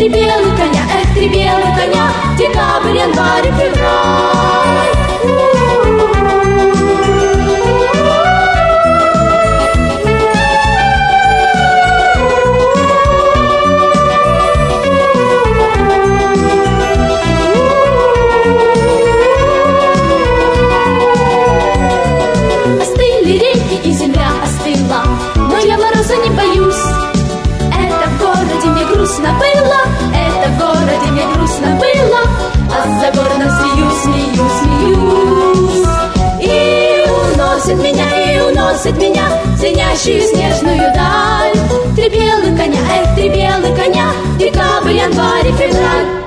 три белых коня, эх, три белых коня, декабрь, январь, февраль. Остыли реки и земля остыла, но я мороза не боюсь. Это в городе мне грустно было, это в городе мне грустно было, а за городом смеюсь. И уносит меня в звенящую снежную даль. Три белых коня, эх, три белых коня, декабрь, январь и февраль.